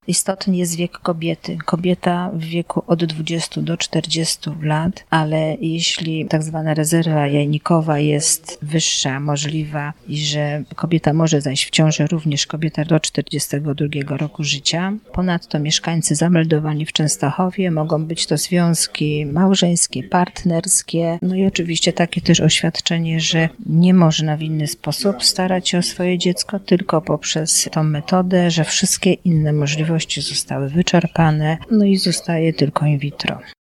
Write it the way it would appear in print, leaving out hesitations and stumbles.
Istotny jest wiek kobiety. Kobieta w wieku od 20 do 40 lat, ale jeśli tak zwana rezerwa jajnikowa jest wyższa, możliwa i że kobieta może zajść w ciążę, również kobieta do 42 roku życia. Ponadto mieszkańcy zameldowani w Częstochowie mogą być to związki małżeńskie, partnerskie, no i oczywiście takie też oświadczenie, że nie można w inny sposób starać się o swoje dziecko, tylko poprzez tą metodę, że wszystkie inne możliwości zostały wyczerpane, no i zostaje tylko in vitro.